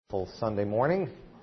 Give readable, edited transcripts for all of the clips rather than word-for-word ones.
Full Sunday morning.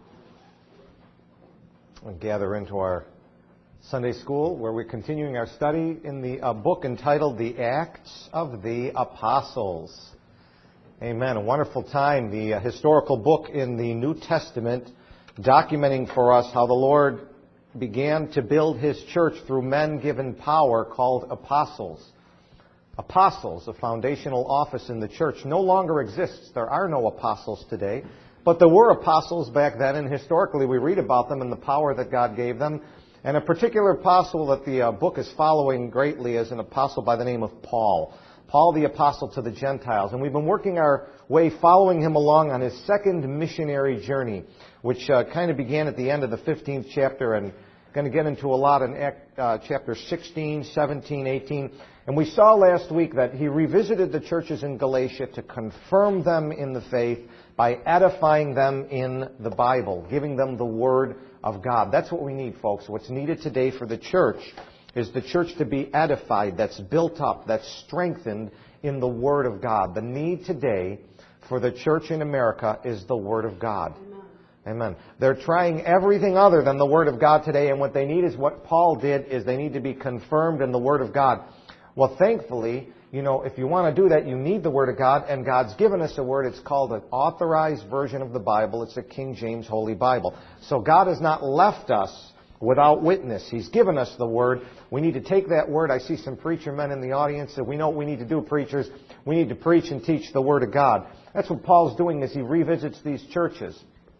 We gather into our Sunday school where we're continuing our study in the book entitled The Acts of the Apostles. Amen. A wonderful time. The historical book in the New Testament documenting for us how the Lord began to build His church through men given power called apostles. Apostles, a foundational office in the church, no longer exists. There are no apostles today. But there were apostles back then, and historically we read about them and the power that God gave them. And a particular apostle that the book is following greatly is an apostle by the name of Paul. Paul the apostle to the Gentiles. And we've been working our way following him along on his second missionary journey, which kind of began at the end of the 15th chapter and going to get into a lot in chapter 16, 17, 18. And we saw last week that he revisited the churches in Galatia to confirm them in the faith by edifying them in the Bible, giving them the Word of God. That's what we need, folks. What's needed today for the church is the church to be edified, that's built up, that's strengthened in the Word of God. The need today for the church in America is the Word of God. Amen. They're trying everything other than the Word of God today, and what they need is what Paul did, is they need to be confirmed in the Word of God. Well, thankfully, if you want to do that, you need the Word of God, and God's given us a Word. It's called an authorized version of the Bible. It's a King James Holy Bible. So God has not left us without witness. He's given us the Word. We need to take that Word. I see some preacher men in the audience, so we know what we need to do, preachers. We need to preach and teach the Word of God. That's what Paul's doing as he revisits these churches.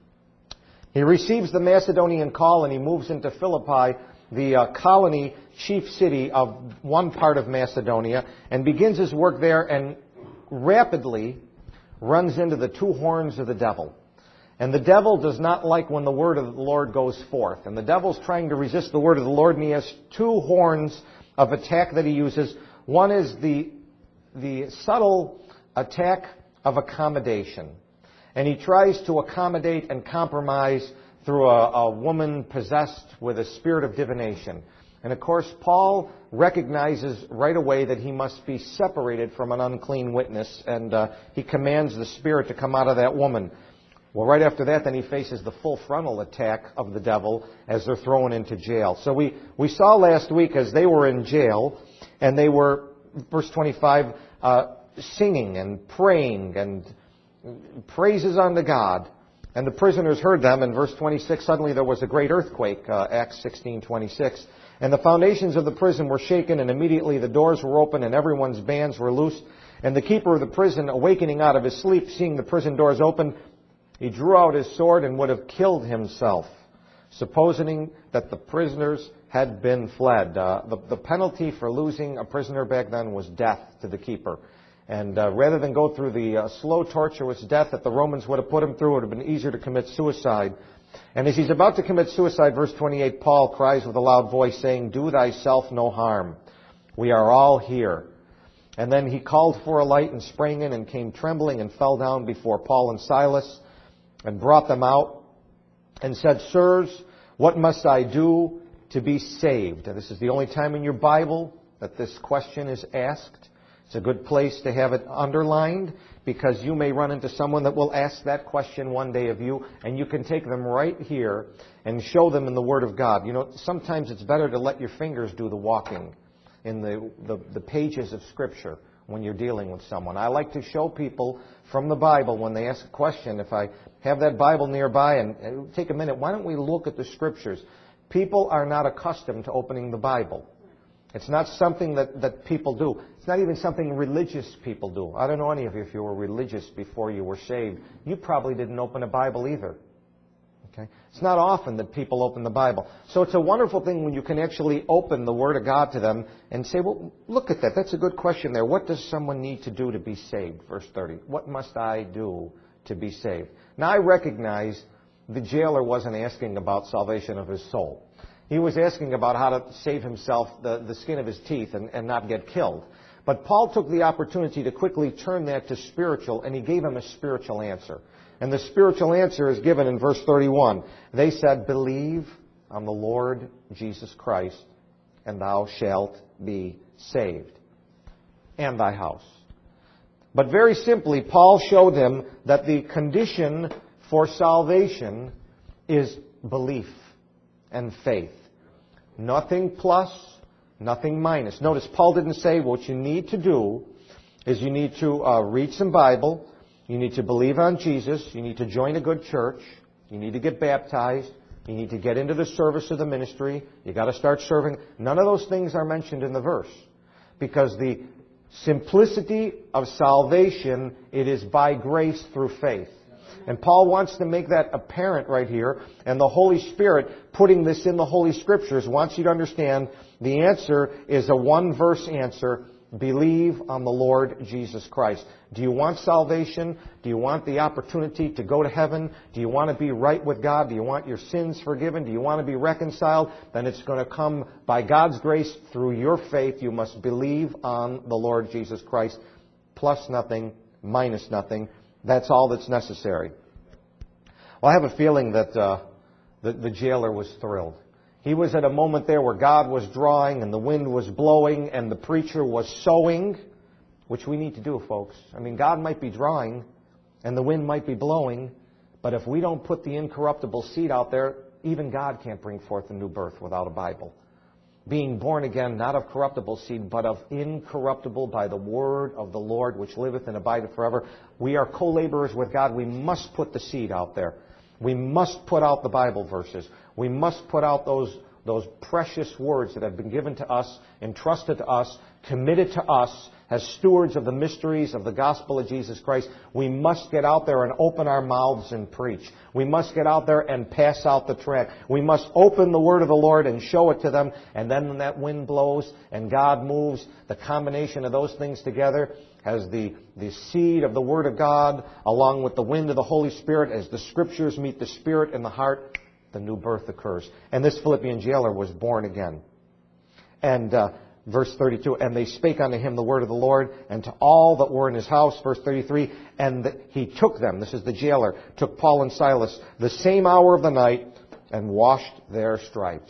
He receives the Macedonian call and he moves into Philippi, the colony chief city of one part of Macedonia, and begins his work there and rapidly runs into the two horns of the devil. And the devil does not like when the word of the Lord goes forth. And the devil's trying to resist the word of the Lord, and he has two horns of attack that he uses. One is the subtle attack of accommodation. And he tries to accommodate and compromise through a woman possessed with a spirit of divination. And of course, Paul recognizes right away that he must be separated from an unclean witness, and he commands the spirit to come out of that woman. Well, right after that, then he faces the full frontal attack of the devil as they're thrown into jail. So we saw last week as they were in jail, and they were, verse 25, singing and praying and praises unto God. And the prisoners heard them. In verse 26, suddenly there was a great earthquake, Acts 16:26. And the foundations of the prison were shaken, and immediately the doors were opened, and everyone's bands were loosed. And the keeper of the prison, awakening out of his sleep, seeing the prison doors open, he drew out his sword and would have killed himself, supposing that the prisoners had been fled. The penalty for losing a prisoner back then was death to the keeper. And rather than go through the slow, torturous death that the Romans would have put him through, it would have been easier to commit suicide. And as he's about to commit suicide, verse 28, Paul cries with a loud voice, saying, "Do thyself no harm. We are all here." And then he called for a light and sprang in and came trembling and fell down before Paul and Silas and brought them out and said, "Sirs, what must I do to be saved?" And this is the only time in your Bible that this question is asked. It's a good place to have it underlined because you may run into someone that will ask that question one day of you, and you can take them right here and show them in the Word of God. Sometimes it's better to let your fingers do the walking in the pages of Scripture when you're dealing with someone. I like to show people from the Bible when they ask a question. If I have that Bible nearby and take a minute, why don't we look at the Scriptures? People are not accustomed to opening the Bible. It's not something that people do. It's not even something religious people do. I don't know any of you if you were religious before you were saved. You probably didn't open a Bible either. Okay? It's not often that people open the Bible. So it's a wonderful thing when you can actually open the Word of God to them and say, well, look at that. That's a good question there. What does someone need to do to be saved? Verse 30. What must I do to be saved? Now I recognize the jailer wasn't asking about salvation of his soul. He was asking about how to save himself the skin of his teeth and not get killed. But Paul took the opportunity to quickly turn that to spiritual, and he gave him a spiritual answer. And the spiritual answer is given in verse 31. They said, "Believe on the Lord Jesus Christ, and thou shalt be saved, and thy house." But very simply, Paul showed him that the condition for salvation is belief and faith. Nothing plus, nothing minus. Notice Paul didn't say what you need to do is you need to read some Bible, you need to believe on Jesus, you need to join a good church, you need to get baptized, you need to get into the service of the ministry, you got to start serving. None of those things are mentioned in the verse. Because the simplicity of salvation, it is by grace through faith. And Paul wants to make that apparent right here. And the Holy Spirit, putting this in the Holy Scriptures, wants you to understand the answer is a one-verse answer. Believe on the Lord Jesus Christ. Do you want salvation? Do you want the opportunity to go to heaven? Do you want to be right with God? Do you want your sins forgiven? Do you want to be reconciled? Then it's going to come by God's grace through your faith. You must believe on the Lord Jesus Christ. Plus nothing, minus nothing. That's all that's necessary. Well, I have a feeling that the jailer was thrilled. He was at a moment there where God was drawing and the wind was blowing and the preacher was sowing, which we need to do, folks. I mean, God might be drawing and the wind might be blowing, but if we don't put the incorruptible seed out there, even God can't bring forth a new birth without a Bible. Being born again, not of corruptible seed, but of incorruptible by the word of the Lord, which liveth and abideth forever. We are co-laborers with God. We must put the seed out there. We must put out the Bible verses. We must put out those precious words that have been given to us, entrusted to us, committed to us as stewards of the mysteries of the gospel of Jesus Christ. We must get out there and open our mouths and preach. We must get out there and pass out the tract. We must open the word of the Lord and show it to them. And then when that wind blows and God moves, the combination of those things together has the seed of the Word of God along with the wind of the Holy Spirit. As the Scriptures meet the Spirit and the heart, the new birth occurs. And this Philippian jailer was born again. And verse 32, and they spake unto him the word of the Lord, and to all that were in his house, verse 33, and he took them, this is the jailer, took Paul and Silas the same hour of the night, and washed their stripes.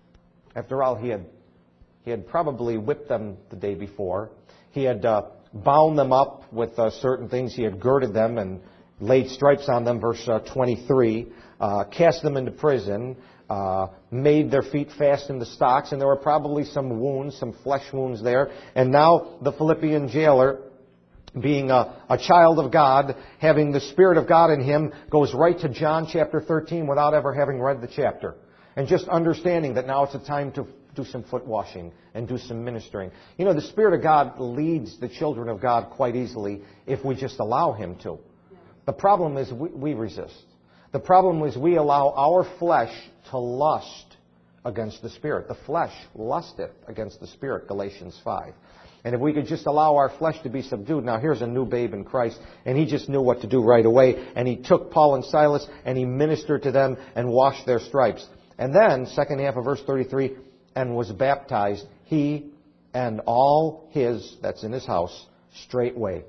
After all, he had probably whipped them the day before. He had bound them up with certain things. He had girded them and laid stripes on them, verse 23, cast them into prison, made their feet fast in the stocks, and there were probably some wounds, some flesh wounds there. And now the Philippian jailer, being a child of God, having the Spirit of God in him, goes right to John chapter 13 without ever having read the chapter. And just understanding that now it's a time to do some foot washing and do some ministering. You know, the Spirit of God leads the children of God quite easily if we just allow Him to. The problem is we resist. The problem is we allow our flesh to lust against the Spirit. The flesh lusteth against the Spirit, Galatians 5. And if we could just allow our flesh to be subdued. Now here's a new babe in Christ, and he just knew what to do right away. And he took Paul and Silas, and he ministered to them and washed their stripes. And then, second half of verse 33, and was baptized, he and all his, that's in his house, straightway.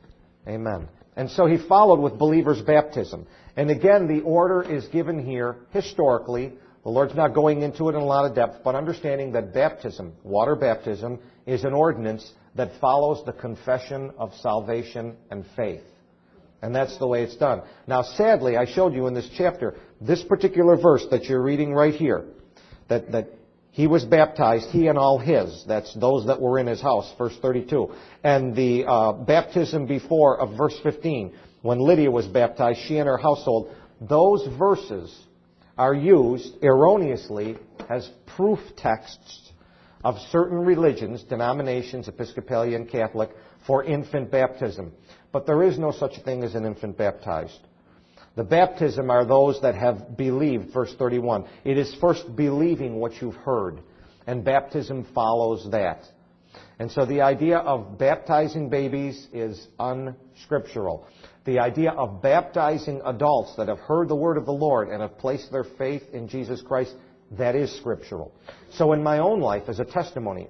Amen. And so he followed with believers' baptism. And again, the order is given here historically. The Lord's not going into it in a lot of depth, but understanding that baptism, water baptism, is an ordinance that follows the confession of salvation and faith. And that's the way it's done. Now, sadly, I showed you in this chapter, this particular verse that you're reading right here, that he was baptized, he and all his. That's those that were in his house, verse 32. And the baptism before of verse 15, when Lydia was baptized, she and her household, those verses are used erroneously as proof texts of certain religions, denominations, Episcopalian, Catholic, for infant baptism. But there is no such thing as an infant baptized. The baptism are those that have believed, verse 31. It is first believing what you've heard, and baptism follows that. And so the idea of baptizing babies is unscriptural. The idea of baptizing adults that have heard the word of the Lord and have placed their faith in Jesus Christ, that is scriptural. So in my own life, as a testimony,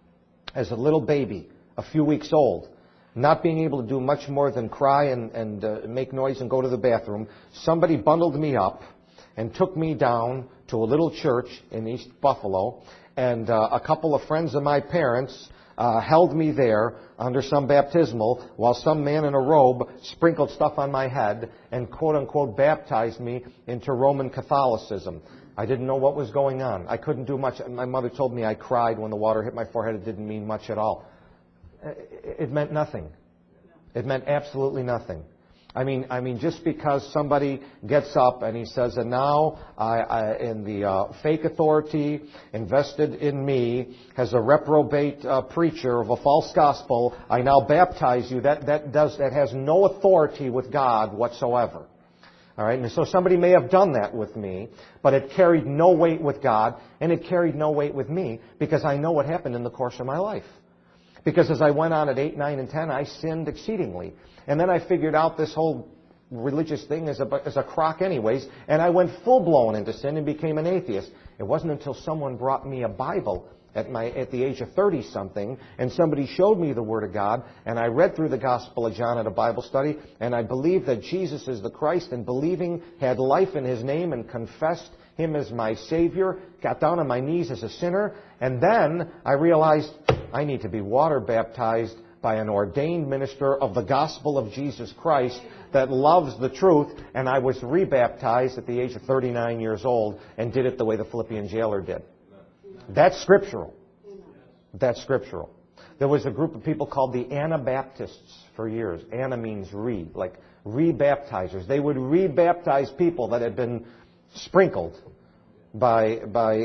as a little baby, a few weeks old, not being able to do much more than cry and make noise and go to the bathroom, somebody bundled me up and took me down to a little church in East Buffalo, and a couple of friends of my parents held me there under some baptismal while some man in a robe sprinkled stuff on my head and quote-unquote baptized me into Roman Catholicism. I didn't know what was going on. I couldn't do much. My mother told me I cried when the water hit my forehead. It didn't mean much at all. It meant nothing. It meant absolutely nothing. I mean, just because somebody gets up and he says, and now in the fake authority invested in me as a reprobate preacher of a false gospel, I now baptize you. That has no authority with God whatsoever. All right, and so somebody may have done that with me, but it carried no weight with God, and it carried no weight with me because I know what happened in the course of my life. Because as I went on at 8, 9, and 10, I sinned exceedingly. And then I figured out this whole religious thing is a crock anyways, and I went full-blown into sin and became an atheist. It wasn't until someone brought me a Bible at the age of 30-something, and somebody showed me the Word of God, and I read through the Gospel of John at a Bible study, and I believed that Jesus is the Christ, and believing had life in His name, and confessed Him as my Savior, got down on my knees as a sinner, and then I realized I need to be water baptized by an ordained minister of the gospel of Jesus Christ that loves the truth, and I was rebaptized at the age of 39 years old and did it the way the Philippian jailer did. That's scriptural. That's scriptural. There was a group of people called the Anabaptists for years. Ana means re, like rebaptizers. They would rebaptize people that had been sprinkled by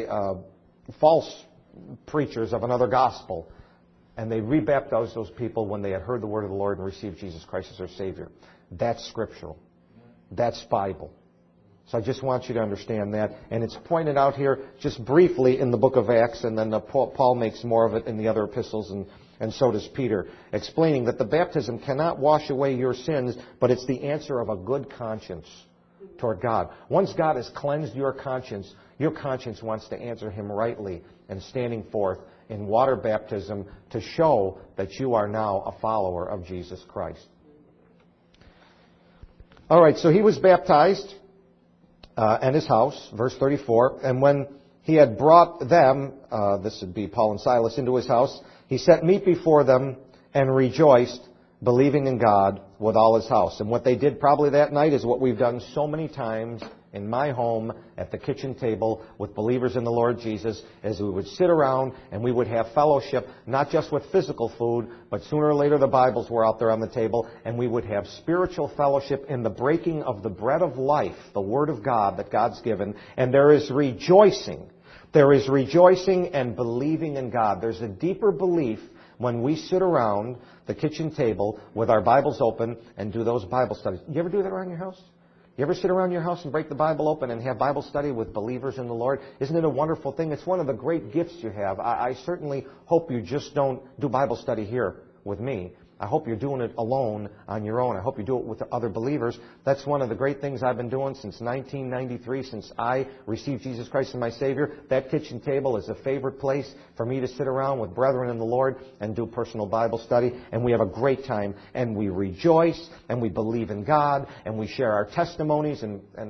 false preachers of another gospel. And they rebaptized those people when they had heard the word of the Lord and received Jesus Christ as their Savior. That's scriptural. That's Bible. So I just want you to understand that. And it's pointed out here just briefly in the book of Acts, and then Paul makes more of it in the other epistles, and so does Peter, explaining that the baptism cannot wash away your sins, but it's the answer of a good conscience toward God. Once God has cleansed your conscience wants to answer Him rightly and standing forth in water baptism to show that you are now a follower of Jesus Christ. All right, so he was baptized and his house, verse 34, and when he had brought them, this would be Paul and Silas, into his house, he set meat before them and rejoiced, believing in God with all his house. And what they did probably that night is what we've done so many times in my home at the kitchen table with believers in the Lord Jesus, as we would sit around and we would have fellowship, not just with physical food, but sooner or later the Bibles were out there on the table, and we would have spiritual fellowship in the breaking of the bread of life, the Word of God that God's given, and there is rejoicing. There is rejoicing and believing in God. There's a deeper belief when we sit around the kitchen table with our Bibles open and do those Bible studies. You ever do that around your house? You ever sit around your house and break the Bible open and have Bible study with believers in the Lord? Isn't it a wonderful thing? It's one of the great gifts you have. I certainly hope you just don't do Bible study here with me. I hope you're doing it alone on your own. I hope you do it with other believers. That's one of the great things I've been doing since 1993, since I received Jesus Christ as my Savior. That kitchen table is a favorite place for me to sit around with brethren in the Lord and do personal Bible study. And we have a great time. And we rejoice, and we believe in God, and we share our testimonies.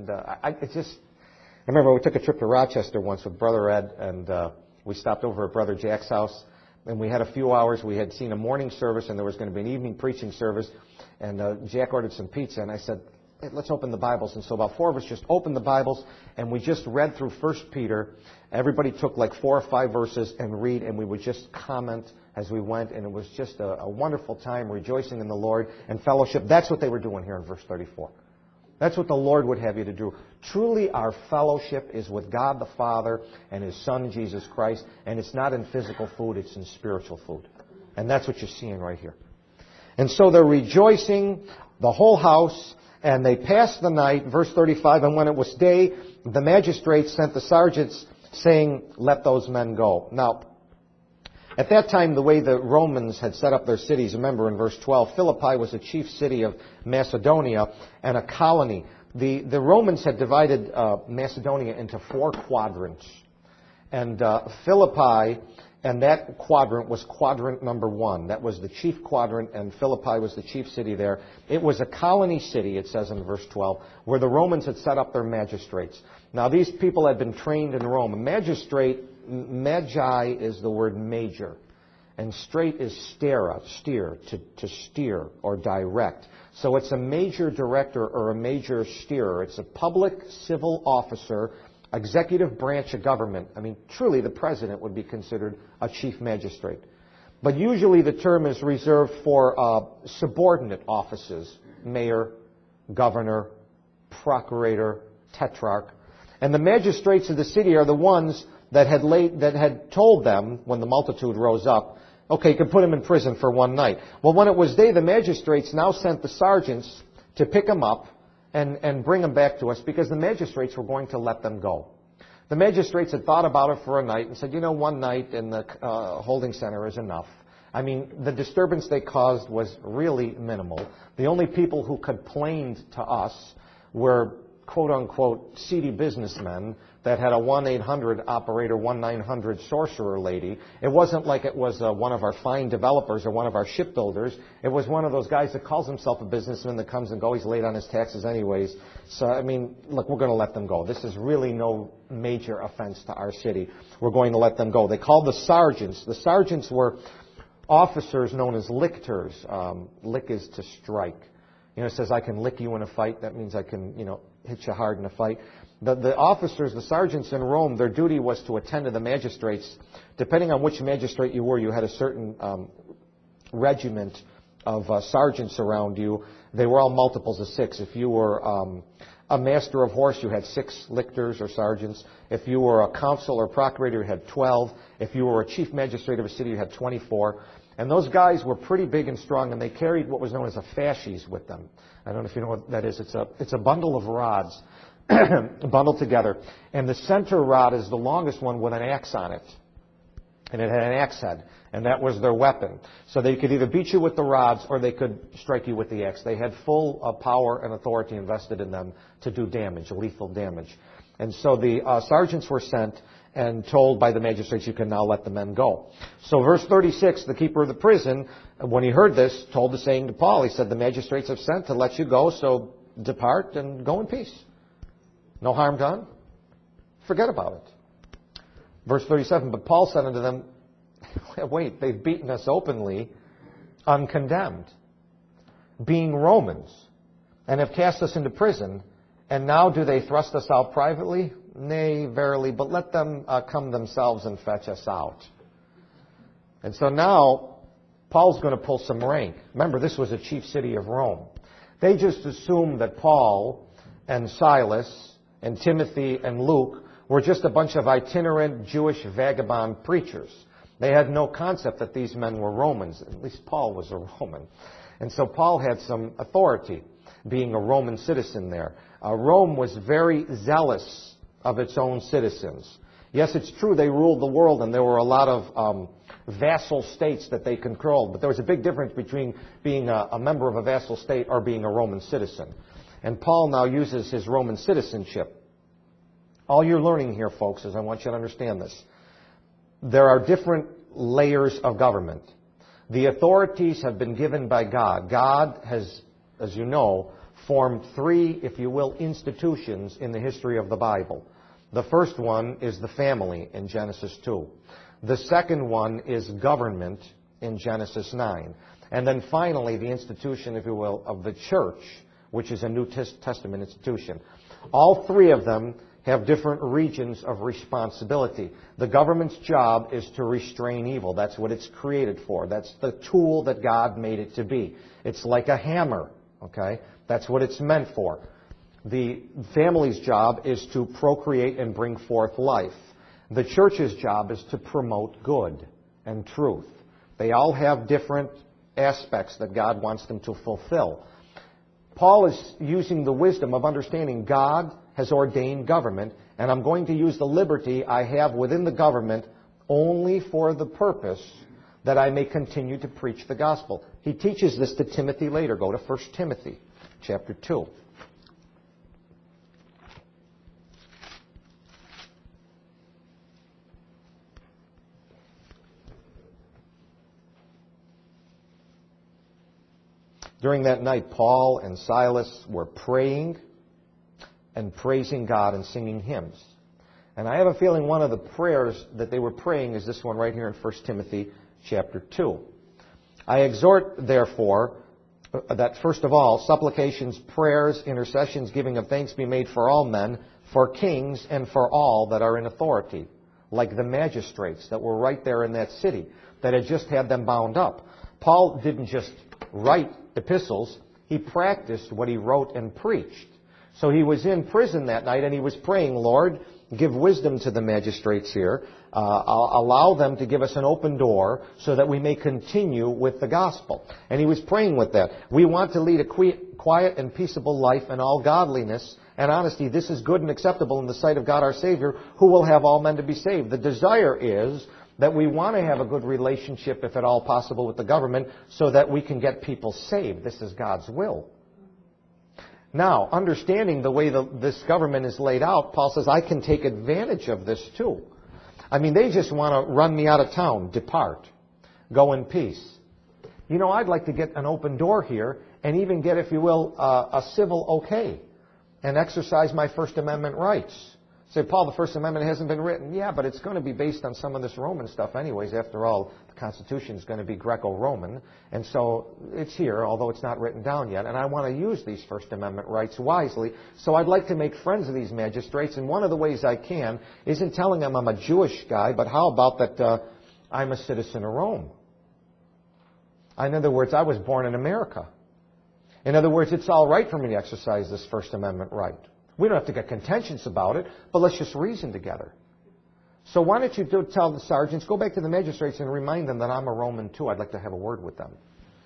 I remember we took a trip to Rochester once with Brother Ed, and we stopped over at Brother Jack's house. And we had a few hours. We had seen a morning service, and there was going to be an evening preaching service. And Jack ordered some pizza, and I said, hey, let's open the Bibles. And so about 4 of us just opened the Bibles, and we just read through 1 Peter. Everybody took like 4 or 5 verses and read, and we would just comment as we went. And it was just a wonderful time, rejoicing in the Lord and fellowship. That's what they were doing here in verse 34. That's what the Lord would have you to do. Truly, our fellowship is with God the Father and His Son, Jesus Christ. And it's not in physical food, it's in spiritual food. And that's what you're seeing right here. And so they're rejoicing, the whole house, and they passed the night, verse 35, and when it was day, the magistrates sent the sergeants, saying, let those men go. Now, at that time, the way the Romans had set up their cities, remember in verse 12, Philippi was a chief city of Macedonia and a colony. The Romans had divided Macedonia into 4 quadrants. And Philippi, and that quadrant was quadrant number 1. That was the chief quadrant, and Philippi was the chief city there. It was a colony city, it says in verse 12, where the Romans had set up their magistrates. Now, these people had been trained in Rome. A magistrate, magi is the word major. And straight is steer, to steer or direct. So it's a major director or a major steerer. It's a public civil officer, executive branch of government. I mean, truly the president would be considered a chief magistrate. But usually the term is reserved for subordinate offices, mayor, governor, procurator, tetrarch. And the magistrates of the city are the ones that had told them, when the multitude rose up, okay, you can put him in prison for one night. Well, when it was day, the magistrates now sent the sergeants to pick him up and bring him back to us, because the magistrates were going to let them go. The magistrates had thought about it for a night and said, one night in the holding center is enough. I mean, the disturbance they caused was really minimal. The only people who complained to us were quote-unquote seedy businessmen that had a 1-800 operator, 1-900 sorcerer lady. It wasn't like it was one of our fine developers or one of our shipbuilders. It was one of those guys that calls himself a businessman that comes and goes. He's late on his taxes anyways. So, I mean, look, we're going to let them go. This is really no major offense to our city. We're going to let them go. They called the sergeants. The sergeants were officers known as lictors. Lick is to strike. It says, I can lick you in a fight. That means I can, hit you hard in a fight. The officers, the sergeants in Rome, their duty was to attend to the magistrates. Depending on which magistrate you were, you had a certain regiment of sergeants around you. They were all multiples of 6. If you were a master of horse, you had 6 lictors or sergeants. If you were a consul or procurator, you had 12. If you were a chief magistrate of a city, you had 24. And those guys were pretty big and strong, and they carried what was known as a fasces with them. I don't know if you know what that is. It's a bundle of rods bundled together. And the center rod is the longest one with an axe on it. And it had an axe head. And that was their weapon. So they could either beat you with the rods or they could strike you with the axe. They had full power and authority invested in them to do damage, lethal damage. And so the sergeants were sent and told by the magistrates, you can now let the men go. So verse 36, the keeper of the prison, when he heard this, told the saying to Paul. He said, the magistrates have sent to let you go, so depart and go in peace. No harm done. Forget about it. Verse 37, but Paul said unto them, wait, they've beaten us openly, uncondemned, being Romans, and have cast us into prison, and now do they thrust us out privately? Nay, verily, but let them come themselves and fetch us out. And so now, Paul's going to pull some rank. Remember, this was a chief city of Rome. They just assumed that Paul and Silas and Timothy and Luke were just a bunch of itinerant Jewish vagabond preachers. They had no concept that these men were Romans. At least Paul was a Roman. And so Paul had some authority, being a Roman citizen there. Rome was very zealous of its own citizens. Yes, it's true they ruled the world and there were a lot of vassal states that they controlled, but there was a big difference between being a member of a vassal state or being a Roman citizen. And Paul now uses his Roman citizenship. All you're learning here, folks, is I want you to understand this. There are different layers of government. The authorities have been given by God. God has, as you know, formed 3, if you will, institutions in the history of the Bible. The first one is the family in Genesis 2. The second one is government in Genesis 9. And then finally, the institution, if you will, of the church, which is a New Testament institution. All 3 of them have different regions of responsibility. The government's job is to restrain evil. That's what it's created for. That's the tool that God made it to be. It's like a hammer, okay? That's what it's meant for. The family's job is to procreate and bring forth life. The church's job is to promote good and truth. They all have different aspects that God wants them to fulfill. Paul is using the wisdom of understanding God has ordained government, and I'm going to use the liberty I have within the government only for the purpose that I may continue to preach the gospel. He teaches this to Timothy later. Go to 1 Timothy chapter 2. During that night, Paul and Silas were praying and praising God and singing hymns. And I have a feeling one of the prayers that they were praying is this one right here in 1 Timothy chapter 2. I exhort, therefore, that first of all, supplications, prayers, intercessions, giving of thanks be made for all men, for kings, and for all that are in authority, like the magistrates that were right there in that city, that had just had them bound up. Paul didn't just write epistles, he practiced what he wrote and preached. So he was in prison that night and he was praying, Lord, give wisdom to the magistrates here. Allow them to give us an open door so that we may continue with the gospel. And he was praying with that. We want to lead a quiet and peaceable life in all godliness and honesty. This is good and acceptable in the sight of God our Savior, who will have all men to be saved. The desire is that we want to have a good relationship, if at all possible, with the government so that we can get people saved. This is God's will. Now, understanding the way this government is laid out, Paul says, I can take advantage of this too. I mean, they just want to run me out of town. Depart. Go in peace. You know, I'd like to get an open door here and even get, if you will, a civil okay and exercise my First Amendment rights. Say, Paul, the First Amendment hasn't been written. Yeah, but it's going to be based on some of this Roman stuff anyways. After all, the Constitution is going to be Greco-Roman. And so it's here, although it's not written down yet. And I want to use these First Amendment rights wisely. So I'd like to make friends of these magistrates. And one of the ways I can isn't telling them I'm a Jewish guy, but how about that I'm a citizen of Rome? In other words, I was born in America. In other words, it's all right for me to exercise this First Amendment right. We don't have to get contentious about it, but let's just reason together. So why don't you tell the sergeants, go back to the magistrates and remind them that I'm a Roman too. I'd like to have a word with them.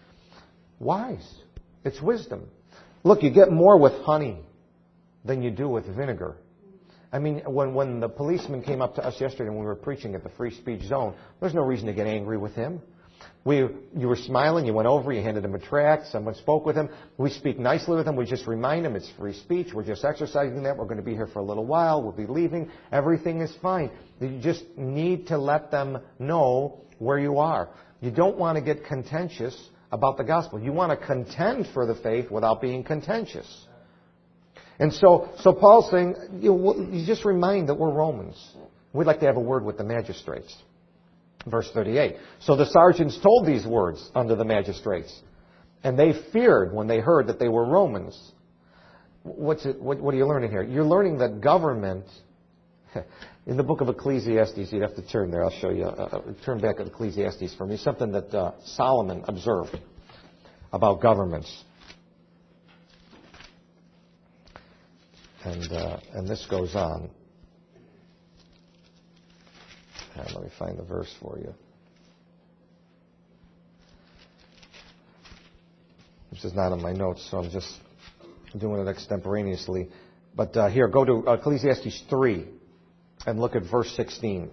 Wise. It's wisdom. Look, you get more with honey than you do with vinegar. I mean, when the policeman came up to us yesterday and we were preaching at the free speech zone, there's no reason to get angry with him. You were smiling, you went over, you handed him a tract, someone spoke with him. We speak nicely with him, we just remind him it's free speech, we're just exercising that, we're going to be here for a little while, we'll be leaving, everything is fine. You just need to let them know where you are. You don't want to get contentious about the gospel. You want to contend for the faith without being contentious. And so Paul's saying, you just remind that we're Romans. We'd like to have a word with the magistrates. Verse 38. So the sergeants told these words unto the magistrates, and they feared when they heard that they were Romans. What are you learning here? You're learning that government, in the book of Ecclesiastes, you'd have to turn there, I'll show you, turn back at Ecclesiastes for me, something that Solomon observed about governments. And this goes on. Let me find the verse for you. This is not in my notes, so I'm just doing it extemporaneously. But here, go to Ecclesiastes 3 and look at verse 16.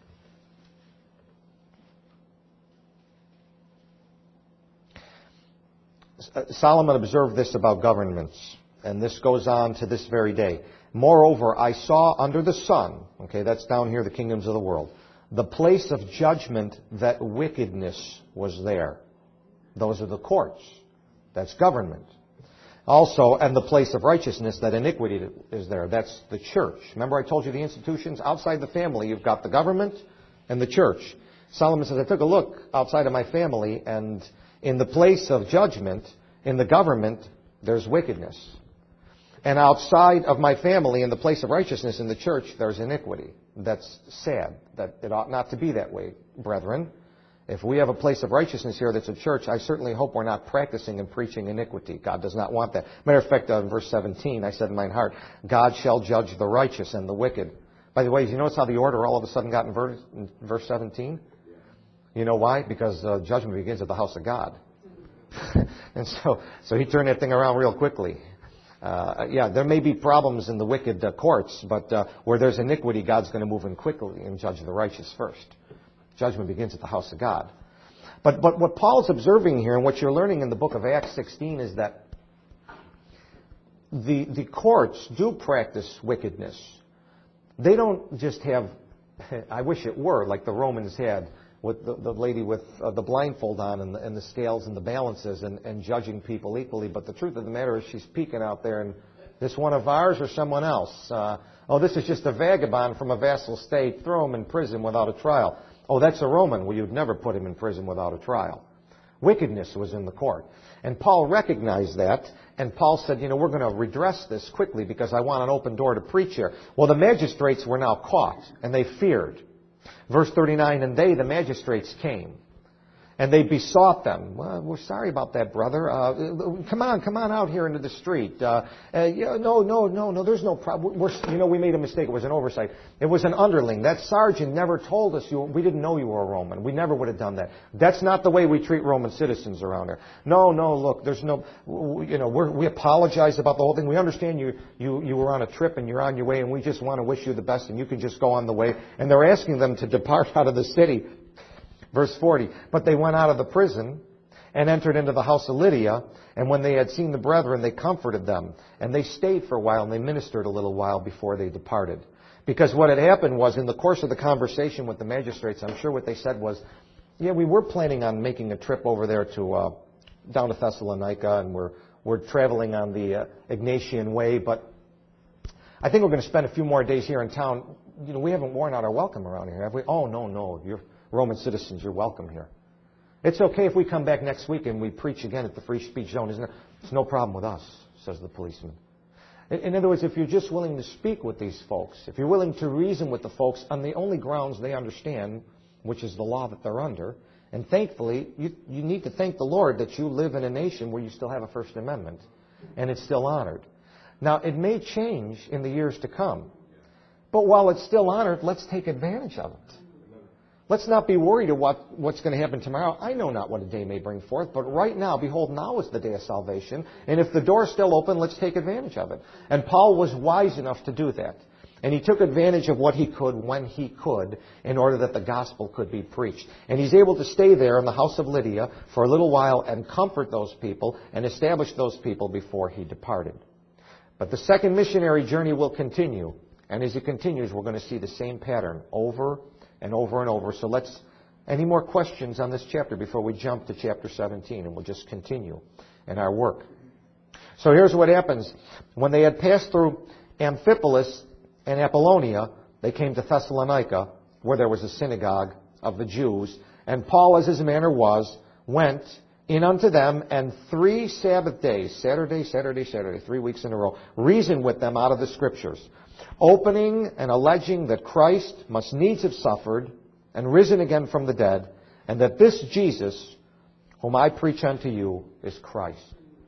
Solomon observed this about governments, and this goes on to this very day. Moreover, I saw under the sun, okay, that's down here, the kingdoms of the world, the place of judgment that wickedness was there. Those are the courts. That's government. Also, and the place of righteousness that iniquity is there. That's the church. Remember I told you the institutions? Outside the family, you've got the government and the church. Solomon says, I took a look outside of my family, and in the place of judgment, in the government, there's wickedness. And outside of my family, in the place of righteousness in the church, there's iniquity. That's sad. That it ought not to be that way, brethren. If we have a place of righteousness here that's a church, I certainly hope we're not practicing and preaching iniquity. God does not want that. Matter of fact, in verse 17, I said in mine heart, God shall judge the righteous and the wicked. By the way, do you notice how the order all of a sudden got in verse 17? You know why? Because judgment begins at the house of God. And so he turned that thing around real quickly. There may be problems in the wicked courts, but where there's iniquity, God's going to move in quickly and judge the righteous first. Judgment begins at the house of God. But what Paul's observing here, and what you're learning in the book of Acts 16, is that the courts do practice wickedness. They don't just have, I wish it were, like the Romans had, with the lady with the blindfold on and the scales and the balances and judging people equally. But the truth of the matter is she's peeking out there, and this one of ours or someone else? This is just a vagabond from a vassal state. Throw him in prison without a trial. Oh, that's a Roman. Well, you'd never put him in prison without a trial. Wickedness was in the court. And Paul recognized that, and Paul said, we're going to redress this quickly because I want an open door to preach here. Well, the magistrates were now caught, and they feared. Verse 39, and they, the magistrates, came. And they besought them. Well, we're sorry about that, brother. Come on out here into the street. No, there's no problem. We made a mistake. It was an oversight. It was an underling. That sergeant never told us we didn't know you were a Roman. We never would have done that. That's not the way we treat Roman citizens around here. No, look, there's no, we apologize about the whole thing. We understand you were on a trip and you're on your way, and we just want to wish you the best, and you can just go on the way. And they're asking them to depart out of the city. Verse 40, but they went out of the prison and entered into the house of Lydia, and when they had seen the brethren, they comforted them. And they stayed for a while, and they ministered a little while before they departed. Because what had happened was, in the course of the conversation with the magistrates, I'm sure what they said was, we were planning on making a trip over there to down to Thessalonica, and we're traveling on the Ignatian Way, but I think we're going to spend a few more days here in town. We haven't worn out our welcome around here, have we? Oh, no, you're Roman citizens, you're welcome here. It's okay if we come back next week and we preach again at the free speech zone, isn't it? It's no problem with us, says the policeman. In other words, if you're just willing to speak with these folks, if you're willing to reason with the folks on the only grounds they understand, which is the law that they're under, and thankfully, you need to thank the Lord that you live in a nation where you still have a First Amendment, and it's still honored. Now, it may change in the years to come, but while it's still honored, let's take advantage of it. Let's not be worried about what's going to happen tomorrow. I know not what a day may bring forth, but right now, behold, now is the day of salvation. And if the door's still open, let's take advantage of it. And Paul was wise enough to do that. And he took advantage of what he could when he could in order that the gospel could be preached. And he's able to stay there in the house of Lydia for a little while and comfort those people and establish those people before he departed. But the second missionary journey will continue. And as it continues, we're going to see the same pattern over and over and over. So any more questions on this chapter before we jump to chapter 17, and we'll just continue in our work. So here's what happens. When they had passed through Amphipolis and Apollonia, they came to Thessalonica, where there was a synagogue of the Jews. And Paul, as his manner was, went in unto them, and 3 Sabbath days, Saturday, 3 weeks in a row, reasoned with them out of the Scriptures, opening and alleging that Christ must needs have suffered and risen again from the dead, and that this Jesus, whom I preach unto you, is Christ.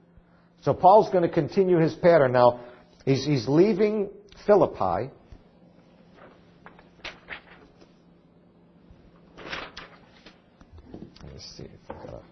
So Paul's going to continue his pattern. Now, he's leaving Philippi. Let me see if I've got a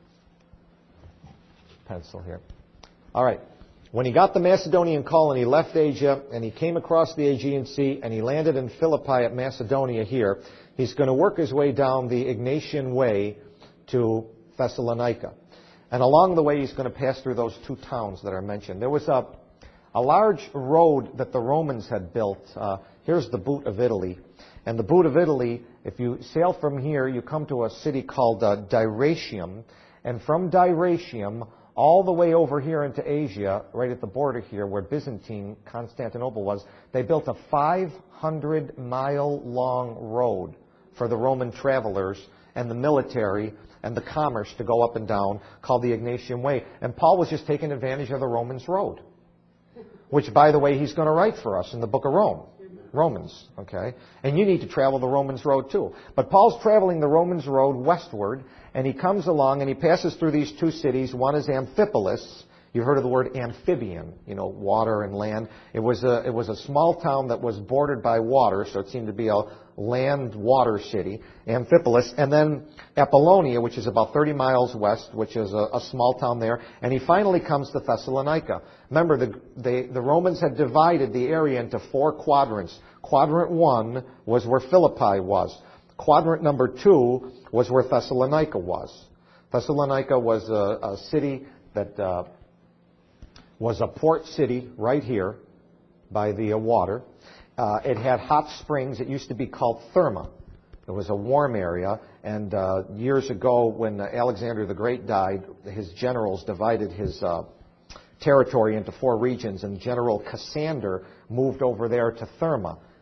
pencil here. All right. When he got the Macedonian call and he left Asia and he came across the Aegean Sea and he landed in Philippi at Macedonia here, he's going to work his way down the Ignatian Way to Thessalonica. And along the way, he's going to pass through those 2 towns that are mentioned. There was a large road that the Romans had built. Here's the Boot of Italy. And the Boot of Italy, if you sail from here, you come to a city called Dyrrhachium. And from Dyrrhachium all the way over here into Asia, right at the border here where Byzantine, Constantinople was, they built a 500-mile-long road for the Roman travelers and the military and the commerce to go up and down, called the Ignatian Way. And Paul was just taking advantage of the Romans' road, which, by the way, he's going to write for us in the book of Romans, okay? And you need to travel the Romans' road too. But Paul's traveling the Romans' road westward, and he comes along and he passes through these 2 cities. One is Amphipolis. You've heard of the word amphibian, water and land. It was a small town that was bordered by water, so it seemed to be a land-water city, Amphipolis. And then Apollonia, which is about 30 miles west, which is a small town there. And he finally comes to Thessalonica. Remember, the Romans had divided the area into 4 quadrants. Quadrant 1 was where Philippi was. Quadrant number 2 was where Thessalonica was. Thessalonica was a city that was a port city right here by the water. It had hot springs. It used to be called Therma. It was a warm area. And years ago, when Alexander the Great died, his generals divided his territory into 4 regions, and General Cassander moved over there to Therma.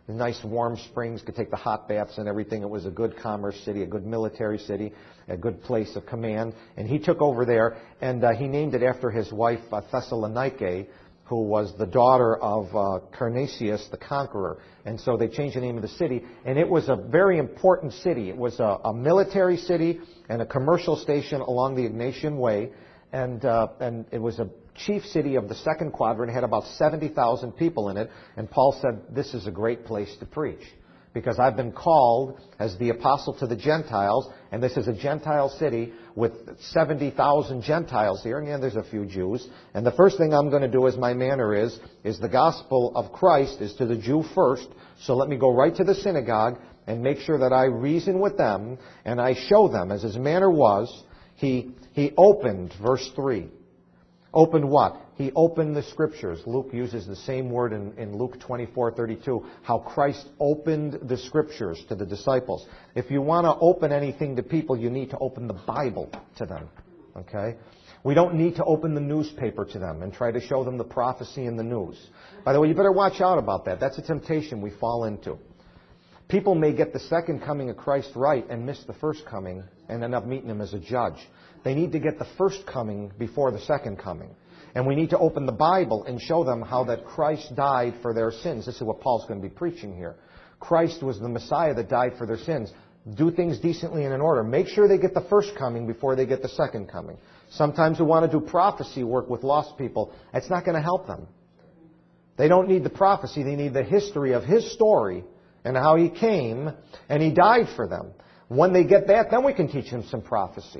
nice warm springs, could take the hot baths and everything. It was a good commerce city, a good military city, a good place of command. And he took over there, and he named it after his wife Thessalonike, who was the daughter of Carnasius the Conqueror. And so they changed the name of the city, and it was a very important city. It was a military city and a commercial station along the Egnatian Way, and it was a chief city of the second quadrant. It had about 70,000 people in it, and Paul said, this is a great place to preach, because I've been called as the apostle to the Gentiles, and this is a Gentile city with 70,000 Gentiles here, and yeah, there's a few Jews. And the first thing I'm going to do, as my manner is the gospel of Christ is to the Jew first, so let me go right to the synagogue and make sure that I reason with them, and I show them, as his manner was, he opened, verse 3. Opened what? He opened the Scriptures. Luke uses the same word in Luke 24:32, how Christ opened the Scriptures to the disciples. If you want to open anything to people, you need to open the Bible to them. Okay? We don't need to open the newspaper to them and try to show them the prophecy in the news. By the way, you better watch out about that. That's a temptation we fall into. People may get the second coming of Christ right and miss the first coming and end up meeting him as a judge. They need to get the first coming before the second coming. And we need to open the Bible and show them how that Christ died for their sins. This is what Paul's going to be preaching here. Christ was the Messiah that died for their sins. Do things decently and in order. Make sure they get the first coming before they get the second coming. Sometimes we want to do prophecy work with lost people. That's not going to help them. They don't need the prophecy. They need the history of his story and how he came and he died for them. When they get that, then we can teach them some prophecy.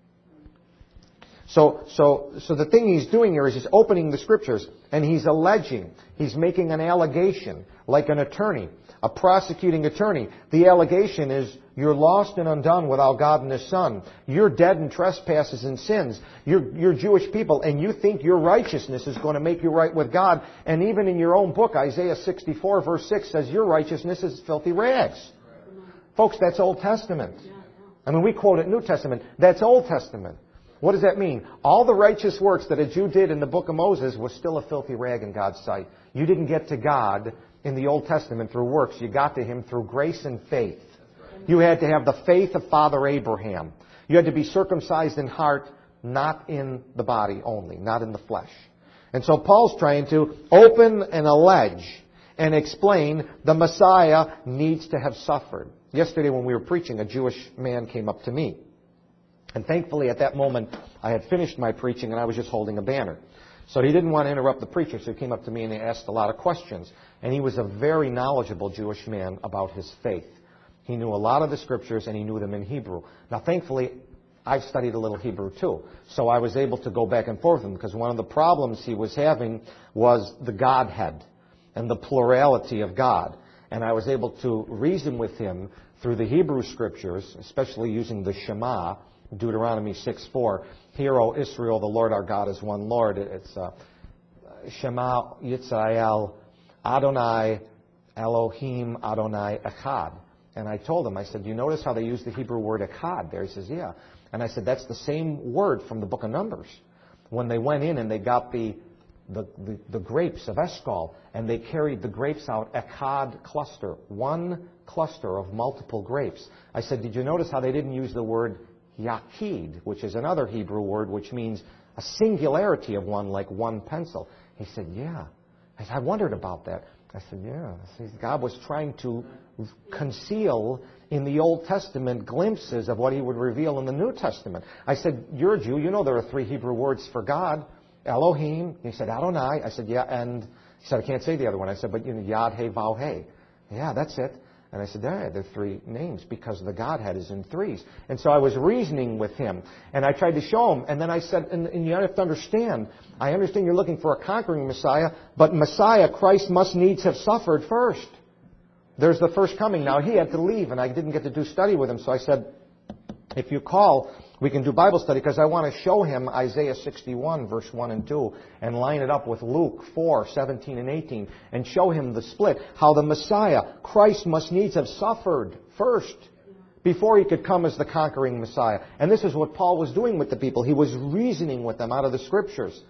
So the thing he's doing here is he's opening the Scriptures, and he's alleging, he's making an allegation, like an attorney, a prosecuting attorney. The allegation is, you're lost and undone without God and His Son. You're dead in trespasses and sins. You're Jewish people, and you think your righteousness is going to make you right with God. And even in your own book, Isaiah 64, verse 6 says, your righteousness is filthy rags. Folks, that's Old Testament. I mean, we quote it New Testament. That's Old Testament. What does that mean? All the righteous works that a Jew did in the book of Moses was still a filthy rag in God's sight. You didn't get to God in the Old Testament through works. You got to Him through grace and faith. You had to have the faith of Father Abraham. You had to be circumcised in heart, not in the body only, not in the flesh. And so Paul's trying to open and allege and explain the Messiah needs to have suffered. Yesterday when we were preaching, a Jewish man came up to me. And thankfully, at that moment, I had finished my preaching and I was just holding a banner. So he didn't want to interrupt the preacher, so he came up to me and he asked a lot of questions. And he was a very knowledgeable Jewish man about his faith. He knew a lot of the Scriptures and he knew them in Hebrew. Now, thankfully, I've studied a little Hebrew too. So I was able to go back and forth with him, because one of the problems he was having was the Godhead and the plurality of God. And I was able to reason with him through the Hebrew Scriptures, especially using the Shema, Deuteronomy 6:4. Hear, O Israel, the Lord our God is one Lord. It's Shema Yisrael, Adonai Elohim Adonai Echad. And I told him, I said, you notice how they use the Hebrew word Echad there? He says, yeah. And I said, that's the same word from the book of Numbers. When they went in and they got the grapes of Eshcol, and they carried the grapes out, Echad cluster, one cluster of multiple grapes. I said, did you notice how they didn't use the word Yaqid, which is another Hebrew word which means a singularity of one, like one pencil? He said, yeah. I said, I wondered about that. I said, yeah. See, God was trying to conceal in the Old Testament glimpses of what He would reveal in the New Testament. I said, you're a Jew. You know there are 3 Hebrew words for God. Elohim. He said, Adonai. I said, yeah. And he said, I can't say the other one. I said, but you know, Yad, He, Vav, He. Yeah, that's it. And I said, there are 3 names because the Godhead is in 3s. And so I was reasoning with him. And I tried to show him. And then I said, and you have to understand, I understand you're looking for a conquering Messiah, but Messiah, Christ, must needs have suffered first. There's the first coming. Now, he had to leave, and I didn't get to do study with him. So I said, if you call, we can do Bible study, because I want to show him Isaiah 61, verse 1 and 2, and line it up with Luke 4, 17 and 18, and show him the split, how the Messiah, Christ, must needs have suffered first before He could come as the conquering Messiah. And this is what Paul was doing with the people. He was reasoning with them out of the Scriptures.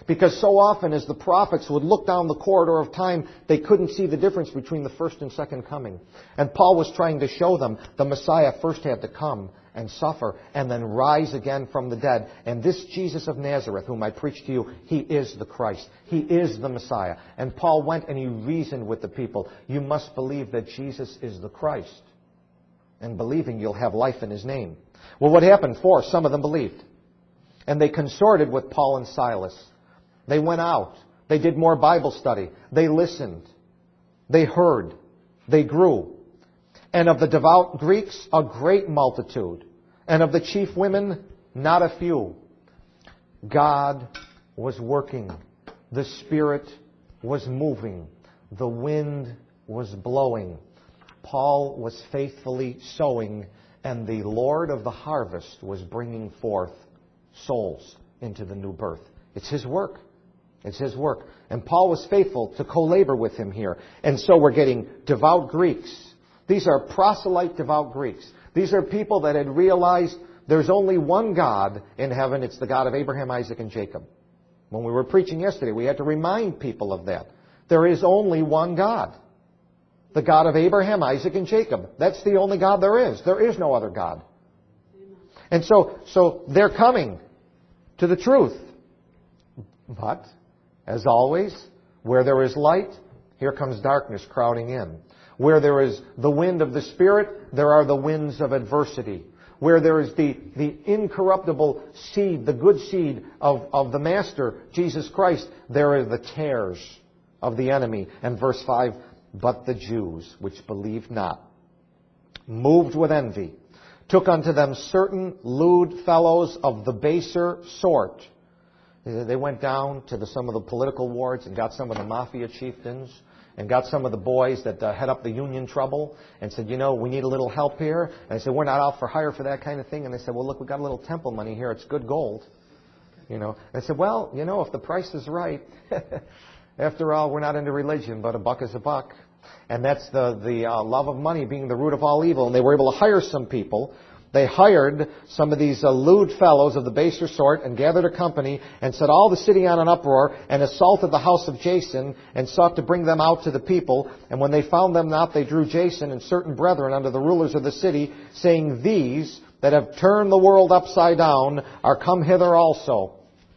Because so often as the prophets would look down the corridor of time, they couldn't see the difference between the first and second coming. And Paul was trying to show them the Messiah first had to come and suffer and then rise again from the dead. And this Jesus of Nazareth, whom I preach to you, He is the Christ. He is the Messiah. And Paul went and he reasoned with the people. You must believe that Jesus is the Christ. And believing, you'll have life in His name. Well, what happened? Some of them believed. And they consorted with Paul and Silas. They went out. They did more Bible study. They listened. They heard. They grew. And of the devout Greeks, a great multitude. And of the chief women, not a few. God was working. The Spirit was moving. The wind was blowing. Paul was faithfully sowing, and the Lord of the harvest was bringing forth souls into the new birth. It's His work. It's His work. And Paul was faithful to co-labor with him here. And so we're getting devout Greeks. These are proselyte devout Greeks. These are people that had realized there's only one God in heaven. It's the God of Abraham, Isaac, and Jacob. When we were preaching yesterday, we had to remind people of that. There is only one God. The God of Abraham, Isaac, and Jacob. That's the only God there is. There is no other God. And so they're coming to the truth. But, as always, where there is light, here comes darkness crowding in. Where there is the wind of the Spirit, there are the winds of adversity. Where there is the incorruptible seed, the good seed of the Master, Jesus Christ, there are the tares of the enemy. And verse 5, but the Jews, which believed not, moved with envy, took unto them certain lewd fellows of the baser sort. They went down to some of the political wards and got some of the mafia chieftains and got some of the boys that head up the union trouble and said, we need a little help here. And they said, we're not out for hire for that kind of thing. And they said, well, look, we've got a little temple money here. It's good gold. And they said, well, if the price is right, after all, we're not into religion, but a buck is a buck. And that's the love of money being the root of all evil. And they were able to hire some people. They hired some of these lewd fellows of the baser sort and gathered a company and set all the city on an uproar and assaulted the house of Jason and sought to bring them out to the people. And when they found them not, they drew Jason and certain brethren unto the rulers of the city, saying, these that have turned the world upside down are come hither also.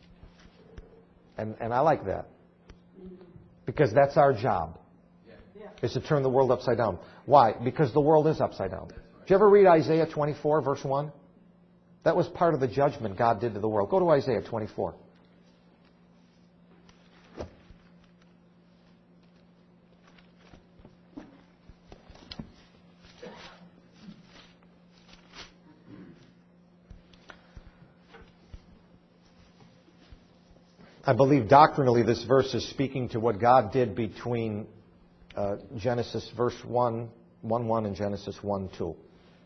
And I like that. Because that's our job. Is to turn the world upside down. Why? Because the world is upside down. Did you ever read Isaiah 24, verse 1? That was part of the judgment God did to the world. Go to Isaiah 24. I believe doctrinally this verse is speaking to what God did between Genesis verse 1:1 and Genesis 1:2.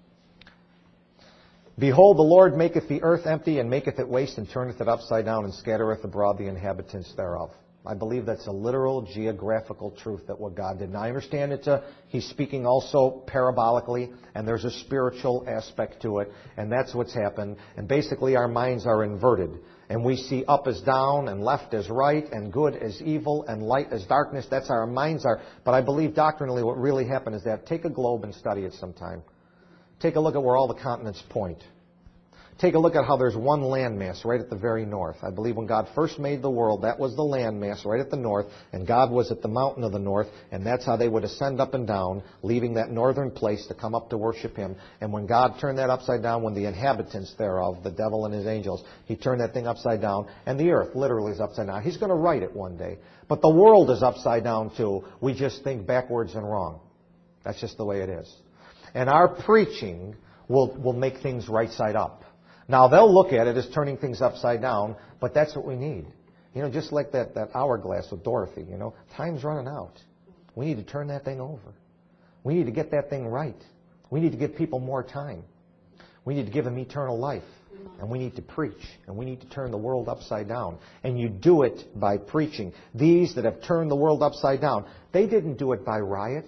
Behold, the Lord maketh the earth empty, and maketh it waste, and turneth it upside down, and scattereth abroad the inhabitants thereof. I believe that's a literal geographical truth that what God did. Now I understand He's speaking also parabolically, and there's a spiritual aspect to it, and that's what's happened. And basically our minds are inverted. And we see up as down, and left as right, and good as evil, and light as darkness. That's how our minds are. But I believe doctrinally what really happened is that take a globe and study it sometime. Take a look at where all the continents point. Take a look at how there's one landmass right at the very north. I believe when God first made the world, that was the landmass right at the north, and God was at the mountain of the north, and that's how they would ascend up and down, leaving that northern place to come up to worship Him. And when God turned that upside down, when the inhabitants thereof, the devil and his angels, He turned that thing upside down, and the earth literally is upside down. He's going to right it one day. But the world is upside down too. We just think backwards and wrong. That's just the way it is. And our preaching will make things right side up. Now, they'll look at it as turning things upside down, but that's what we need. Just like that hourglass with Dorothy, time's running out. We need to turn that thing over. We need to get that thing right. We need to give people more time. We need to give them eternal life. And we need to preach. And we need to turn the world upside down. And you do it by preaching. These that have turned the world upside down, they didn't do it by riots.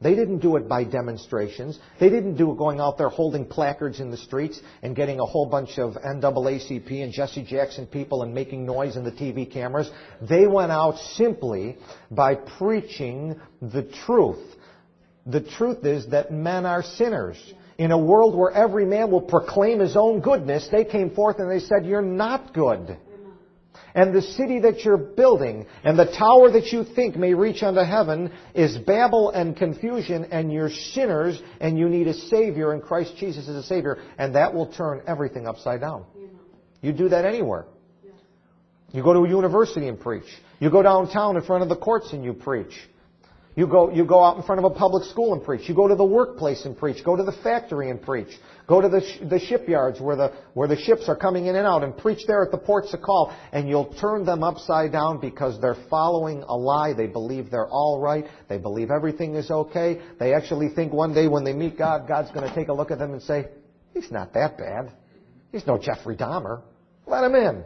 They didn't do it by demonstrations. They didn't do it going out there holding placards in the streets and getting a whole bunch of NAACP and Jesse Jackson people and making noise in the TV cameras. They went out simply by preaching the truth. The truth is that men are sinners. In a world where every man will proclaim his own goodness, they came forth and they said, you're not good. And the city that you're building and the tower that you think may reach unto heaven is Babel and confusion, and you're sinners and you need a Savior, and Christ Jesus is a Savior, and that will turn everything upside down. You do that anywhere. You go to a university and preach. You go downtown in front of the courts and you preach. You go out in front of a public school and preach. You go to the workplace and preach. Go to the factory and preach. Go to the shipyards where the ships are coming in and out and preach there at the ports of call. And you'll turn them upside down because they're following a lie. They believe they're all right. They believe everything is okay. They actually think one day when they meet God, God's going to take a look at them and say, he's not that bad. He's no Jeffrey Dahmer. Let him in.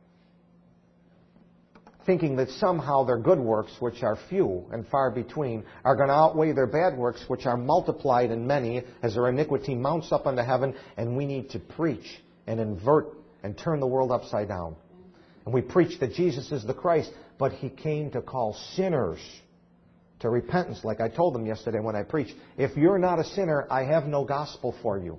Thinking that somehow their good works, which are few and far between, are going to outweigh their bad works, which are multiplied in many, as their iniquity mounts up unto heaven, and we need to preach and invert and turn the world upside down. And we preach that Jesus is the Christ, but He came to call sinners to repentance, like I told them yesterday when I preached. If you're not a sinner, I have no gospel for you.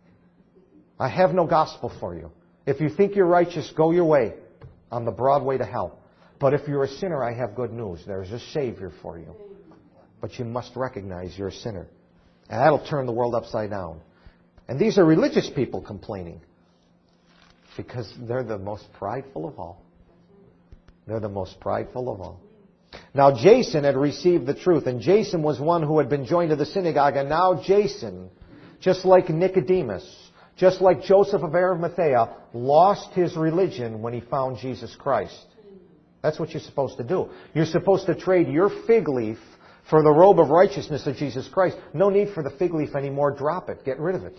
I have no gospel for you. If you think you're righteous, go your way on the broad way to hell. But if you're a sinner, I have good news. There's a Savior for you. But you must recognize you're a sinner. And that'll turn the world upside down. And these are religious people complaining. Because they're the most prideful of all. They're the most prideful of all. Now Jason had received the truth. And Jason was one who had been joined to the synagogue. And now Jason, just like Nicodemus, just like Joseph of Arimathea, lost his religion when he found Jesus Christ. That's what you're supposed to do. You're supposed to trade your fig leaf for the robe of righteousness of Jesus Christ. No need for the fig leaf anymore. Drop it. Get rid of it.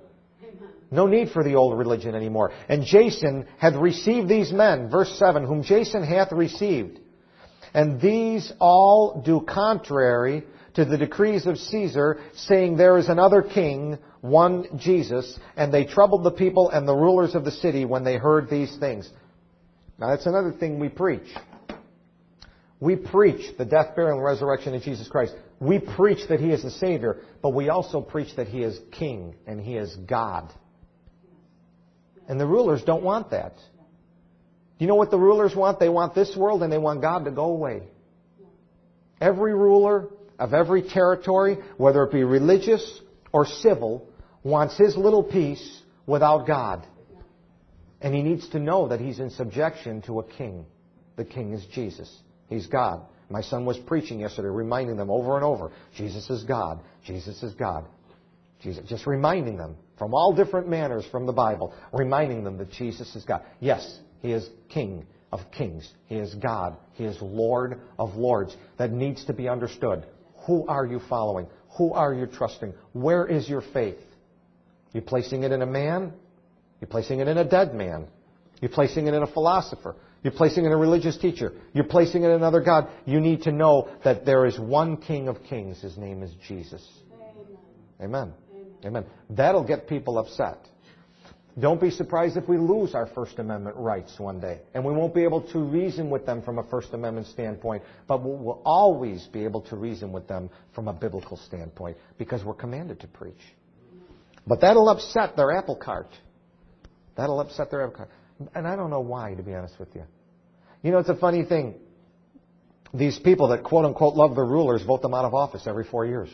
No need for the old religion anymore. And Jason had received these men, verse 7, whom Jason hath received. And these all do contrary to the decrees of Caesar, saying there is another king, one Jesus. And they troubled the people and the rulers of the city when they heard these things. Now, that's another thing we preach. We preach the death, burial, and resurrection of Jesus Christ. We preach that He is the Savior, but we also preach that He is King and He is God. And the rulers don't want that. Do you know what the rulers want? They want this world and they want God to go away. Every ruler of every territory, whether it be religious or civil, wants his little piece without God. And he needs to know that he's in subjection to a king. The king is Jesus. He's God. My son was preaching yesterday, reminding them over and over, Jesus is God. Jesus is God. Jesus, just reminding them from all different manners from the Bible, reminding them that Jesus is God. Yes, He is King of kings. He is God. He is Lord of lords. That needs to be understood. Who are you following? Who are you trusting? Where is your faith? You placing it in a man? You're placing it in a dead man. You're placing it in a philosopher. You're placing it in a religious teacher. You're placing it in another God. You need to know that there is one King of kings. His name is Jesus. Amen. Amen. That'll get people upset. Don't be surprised if we lose our First Amendment rights one day. And we won't be able to reason with them from a First Amendment standpoint. But we'll always be able to reason with them from a biblical standpoint. Because we're commanded to preach. But that'll upset their apple cart. That'll upset their apple cart. And I don't know why, to be honest with you. You know, it's a funny thing. These people that quote-unquote love their rulers vote them out of office every 4 years.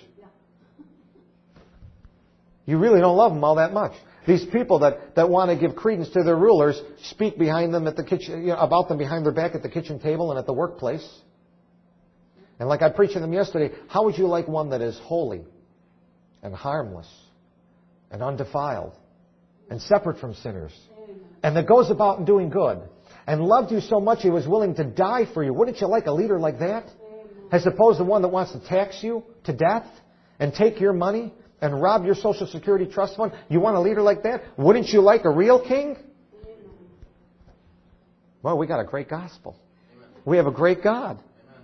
You really don't love them all that much. These people that want to give credence to their rulers speak behind them at the kitchen, about them behind their back at the kitchen table and at the workplace. And like I preached to them yesterday, how would you like one that is holy and harmless and undefiled and separate from sinners and that goes about and doing good and loved you so much He was willing to die for you? Wouldn't you like a leader like that? As opposed to one that wants to tax you to death and take your money and rob your Social Security trust fund? You want a leader like that? Wouldn't you like a real king? Well, we got a great gospel. We have a great God.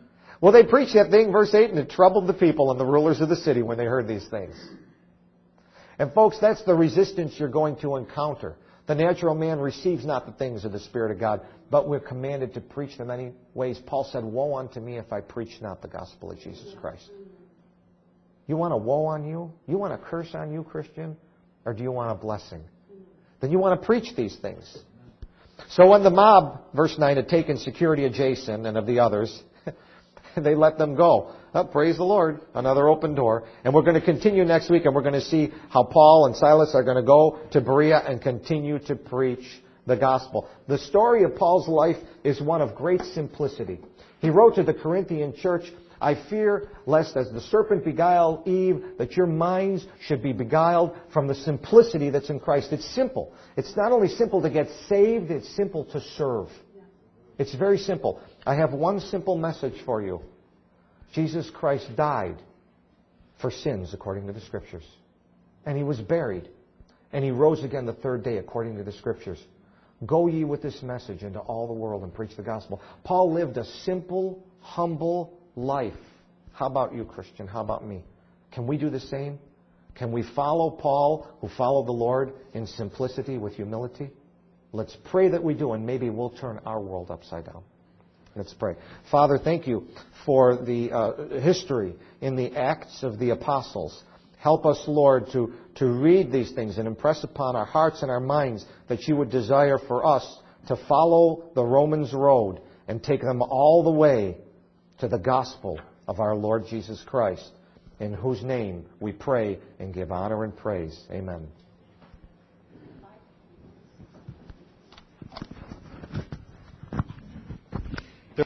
Well, they preached that thing, verse 8, and it troubled the people and the rulers of the city when they heard these things. And folks, that's the resistance you're going to encounter. The natural man receives not the things of the Spirit of God, but we're commanded to preach them any ways. Paul said, woe unto me if I preach not the gospel of Jesus Christ. You want a woe on you? You want a curse on you, Christian? Or do you want a blessing? Then you want to preach these things. So when the mob, verse 9, had taken security of Jason and of the others, they let them go. Oh, praise the Lord. Another open door. And we're going to continue next week, and we're going to see how Paul and Silas are going to go to Berea and continue to preach the gospel. The story of Paul's life is one of great simplicity. He wrote to the Corinthian church, I fear lest as the serpent beguiled Eve, that your minds should be beguiled from the simplicity that's in Christ. It's simple. It's not only simple to get saved, it's simple to serve. It's very simple. I have one simple message for you. Jesus Christ died for sins according to the Scriptures. And He was buried. And He rose again the third day according to the Scriptures. Go ye with this message into all the world and preach the gospel. Paul lived a simple, humble life. How about you, Christian? How about me? Can we do the same? Can we follow Paul, who followed the Lord in simplicity with humility? Let's pray that we do, and maybe we'll turn our world upside down. Let's pray. Father, thank you for the history in the Acts of the Apostles. Help us, Lord, to read these things and impress upon our hearts and our minds that you would desire for us to follow the Romans road and take them all the way to the gospel of our Lord Jesus Christ, in whose name we pray and give honor and praise. Amen.